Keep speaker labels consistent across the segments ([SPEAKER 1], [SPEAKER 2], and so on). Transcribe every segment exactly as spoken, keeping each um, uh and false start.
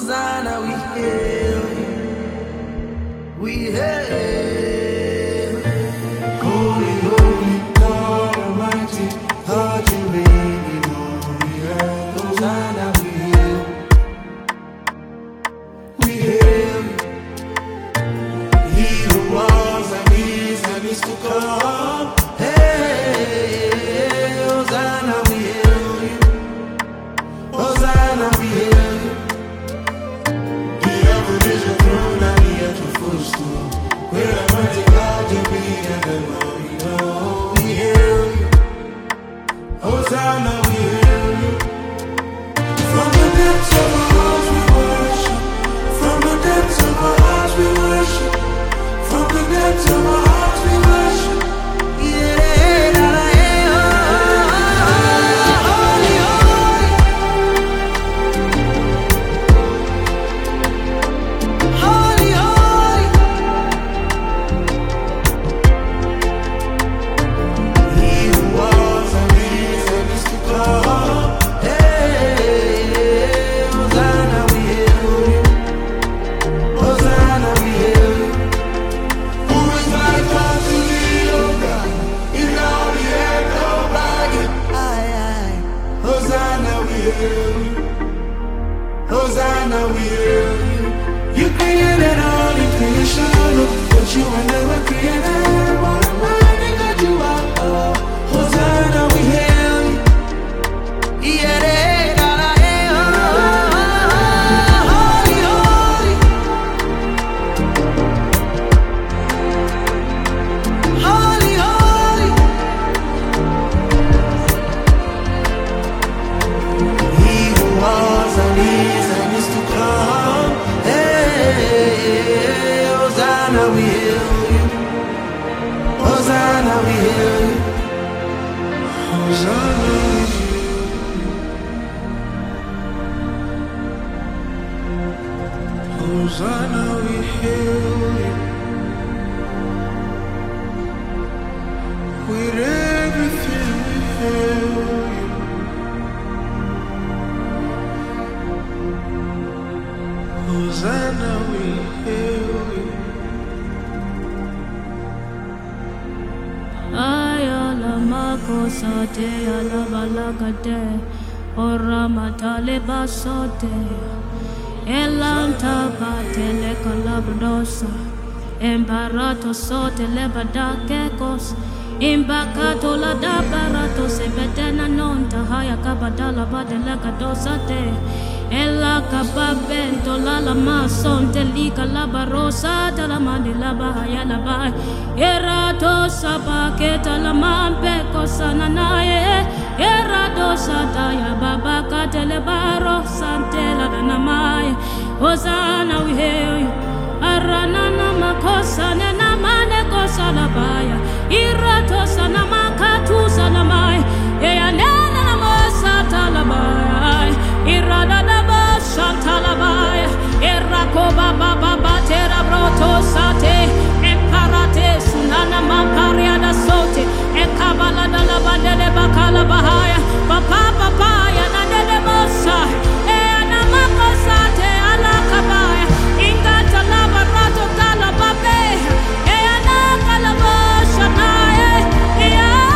[SPEAKER 1] Hosanna, we hail you. We hail you. Holy, holy, God Almighty, God you reign in all the earth. Hosanna, we hail you. We hail you. He who was and is and is to come. Hey, Hosanna, we hail you. Hosanna, we hail you. The heaven is your throne and the earth your footstool. Where the mighty God you be and the glory know. We hail you. Hosanna, we hail you. From the depths of our hearts we worship. From the depths of our hearts we worship. From the depths of our hearts we worship. Yeah, la, la, yeah, oh, holy, holy. Holy, holy. He who was and is and is to come. Hey, Hosanna, we hail you. Hosanna, we hail you. Who is like unto thee, O God? In all the earth, nobody. Aye, aye. Hosanna, we hail you. Hosanna, we hail you. You created all in creation, but you were never created. What a mighty God you are. Oh, Hosanna, we hail you. Yeah, la, la, eh, oh, holy, holy. Holy, holy. He who was and is and is to come. Hey, Hosanna, we hail you. Hosanna, we hail you. Hosanna, we hail you. Hosanna, we hail you. With everything we hail you. Hosanna, we hail you.
[SPEAKER 2] Ayala makosate ala balagade ora matale basote elanta batele calabrosa embarato sote lebadakekos imbakato la dabarato se bedena nonta haya kabadala badela kadosate ella kababento la la masonte lika la barosa de la mandela bahaya la ba erato sabaketa la mambe kosana nae erato sadaya baba katele baro santela na mai Hosanna, we hail you. Aranana makosa na mane kosa la baya irato sana makatu sana mai ya nena na masa talabaya irada da basha talabaya irako baba baba tera broto sate emparate sunana mamparia da sote ekabala da la bandele bakala bahaya papa papa ya na dele mosa e na makosa te ala kabaya ingata la barato tala babe e na kalabasha nae e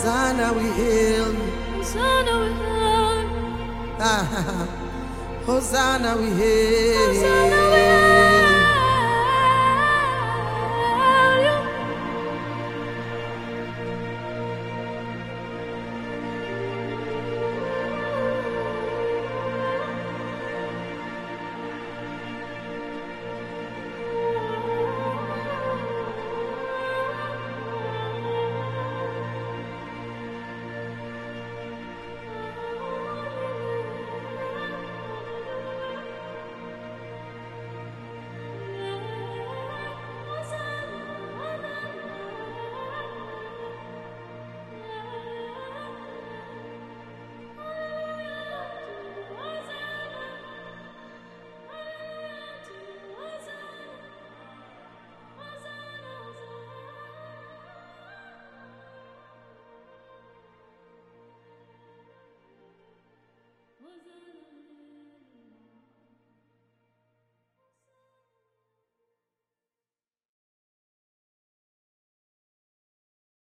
[SPEAKER 1] Hosanna, we hail you.
[SPEAKER 2] Hosanna, we hail.
[SPEAKER 1] Hosanna, we hail.
[SPEAKER 2] Hosanna, we hail.